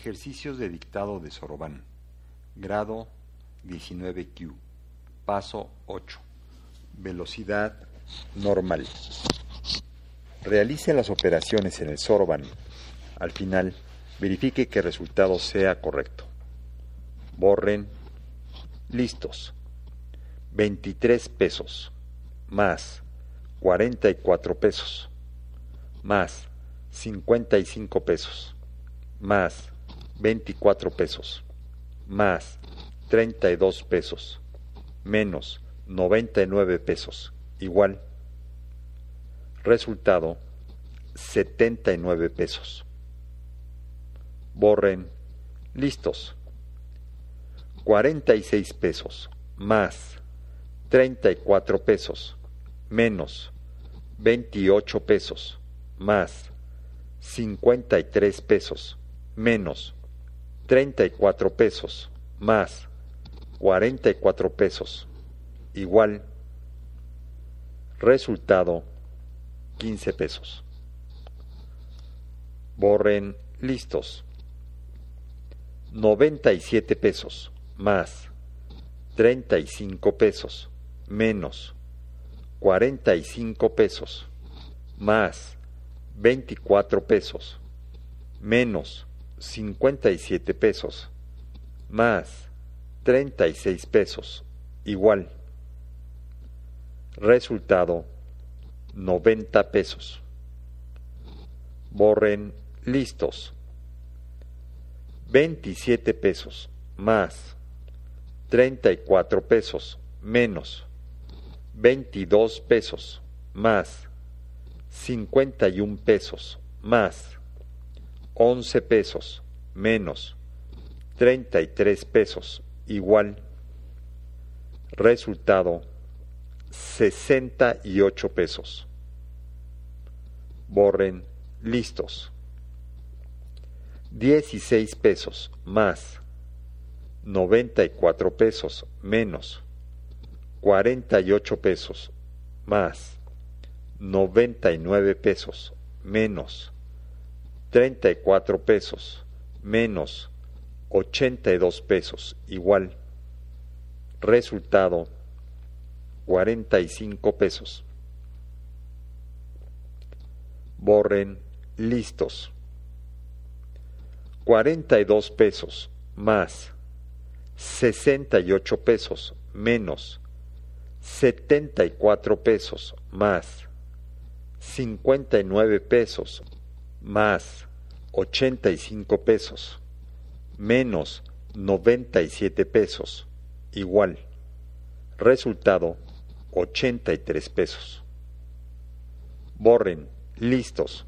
Ejercicios de dictado de Soroban. Grado 19Q. Paso 8. Velocidad normal. Realice las operaciones en el Soroban. Al final, verifique que el resultado sea correcto. Borren. Listos. 23 pesos. Más 44 pesos. Más 55 pesos. Más 24 pesos. Más 32 pesos. Menos 99 pesos. Igual. Resultado 79 pesos. Borren. Listos. 46 pesos. Más 34 pesos. Menos 28 pesos. Más 53 pesos. Menos 34 pesos. Más 44 pesos. Igual. Resultado 15 pesos. Borren. Listos. 97 pesos. Más 35 pesos. Menos 45 pesos. Más 24 pesos. Menos 57 pesos. Más 36 pesos. Igual. Resultado 90 pesos. Borren. Listos. 27 pesos. Más 34 pesos. Menos 22 pesos. Más 51 pesos. Más 11 pesos. Menos 33 pesos. Igual. Resultado 68 pesos. Borren. Listos. 16 pesos. Más 94 pesos. Menos 48 pesos. Más 99 pesos. Menos 34 pesos. Menos 82 pesos. Igual. Resultado 45 pesos. Borren. Listos. 42 pesos. Más 68 pesos. Menos 74 pesos. Más 59 pesos. Más 85 pesos. Menos 97 pesos. Igual. Resultado 83 pesos. Borren. Listos.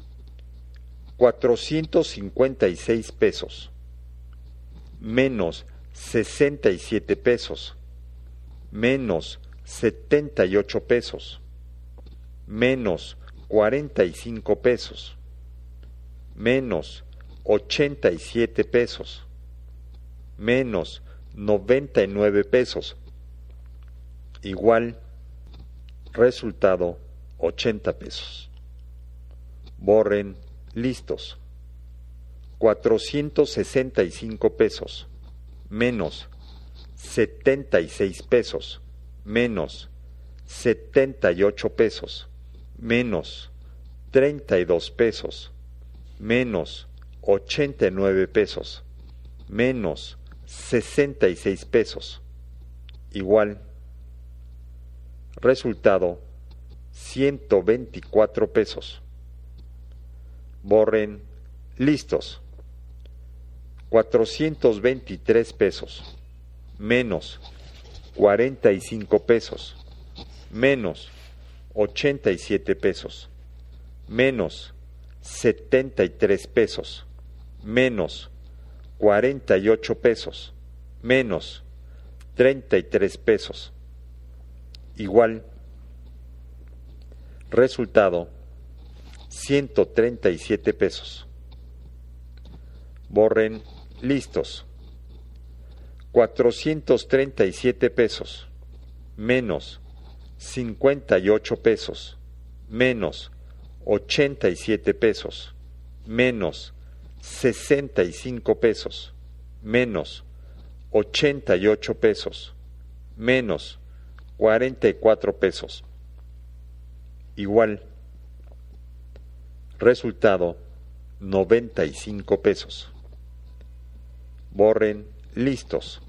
456 pesos. Menos 67 pesos. Menos 78 pesos. Menos 45 pesos. Menos 87 pesos. Menos 99 pesos. Igual. Resultado 80 pesos. Borren. Listos. 465 pesos. Menos 76 pesos. Menos 78 pesos. Menos 32 pesos. Menos 89 pesos. Menos 66 pesos. Igual. Resultado 124 pesos. Borren. Listos. 423 pesos. Menos 45 pesos. Menos 87 pesos. Menos 73 pesos. Menos 48 pesos. Menos 33 pesos. Igual. Resultado 137 pesos. Borren. Listos. 437 pesos. Menos 58 pesos. Menos 87 pesos. Menos 65 pesos, menos 88 pesos, menos 44 pesos. Igual. Resultado, 95 pesos. Borren, listos.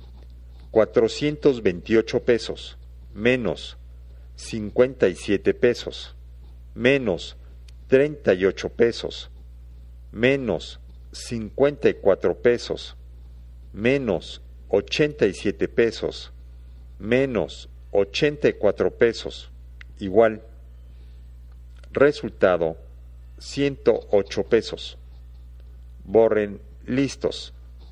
428 pesos, menos 57 pesos, menos 38 pesos, menos 54 pesos, menos 87 pesos, menos 84 pesos, igual. Resultado, 108 pesos. Borren, listos.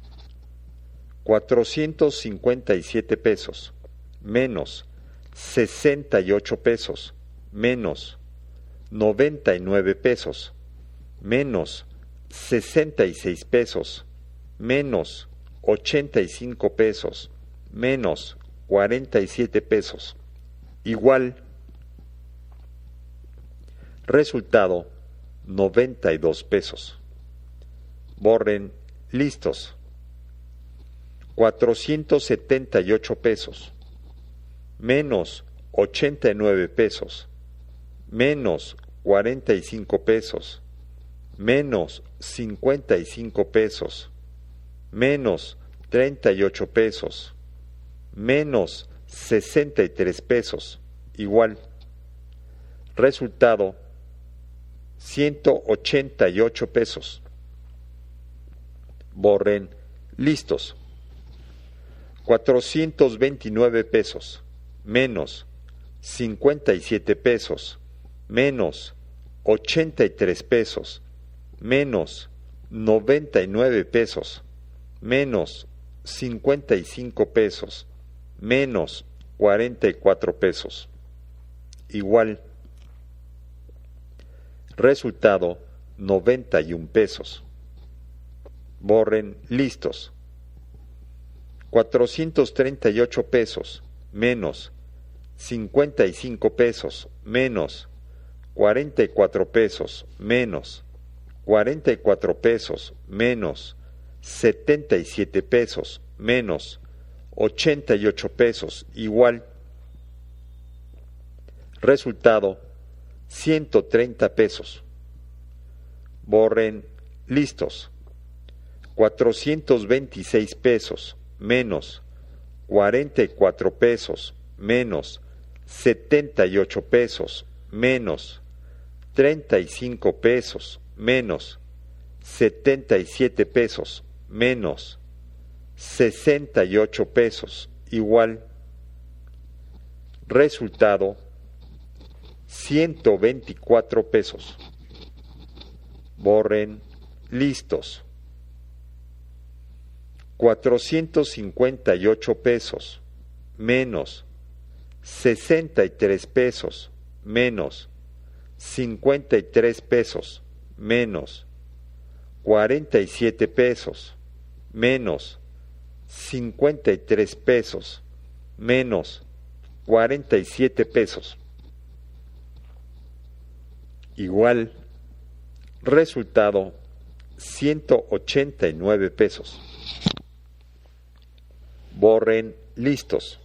457 pesos, menos 68 pesos, menos 99 pesos, menos 66 pesos, menos 85 pesos, menos 47 pesos. Igual. Resultado, 92 pesos. Borren, listos. 478 pesos, menos 89 pesos, menos 45 pesos, menos 55 pesos, menos 38 pesos, menos 63 pesos, igual. Resultado, 188 pesos. Borren, listos. 429 pesos, menos 57 pesos, menos 83 pesos, menos 99 pesos, menos 55 pesos, menos 44 pesos. Igual. Resultado, 91 pesos. Borren, listos. 438 pesos, menos 55 pesos, menos 44 pesos, menos 44 pesos, menos 77 pesos, menos 88 pesos, igual. Resultado, 130 pesos. Borren, listos. 426 pesos, menos 44 pesos, menos 78 pesos, menos 35 pesos, menos 77 pesos, menos 68 pesos, igual. Resultado, 124 pesos. Borren, listos. 458 pesos, menos 63 pesos, menos 53 pesos, menos 47 pesos, menos 53 pesos, menos 47 pesos. Igual. Resultado, 189 pesos. Borren, listos.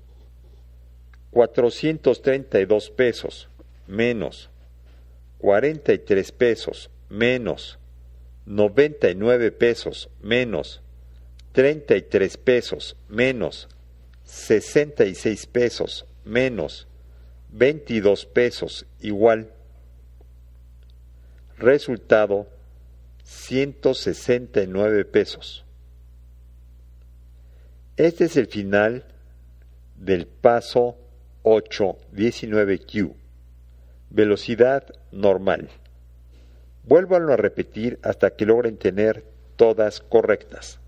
432 pesos, menos 43 pesos, menos 99 pesos, menos 33 pesos, menos 66 pesos, menos 22 pesos, igual. Resultado, 169 pesos. Este es el final del paso 819Q. Velocidad normal. Vuélvanlo a repetir hasta que logren tener todas correctas.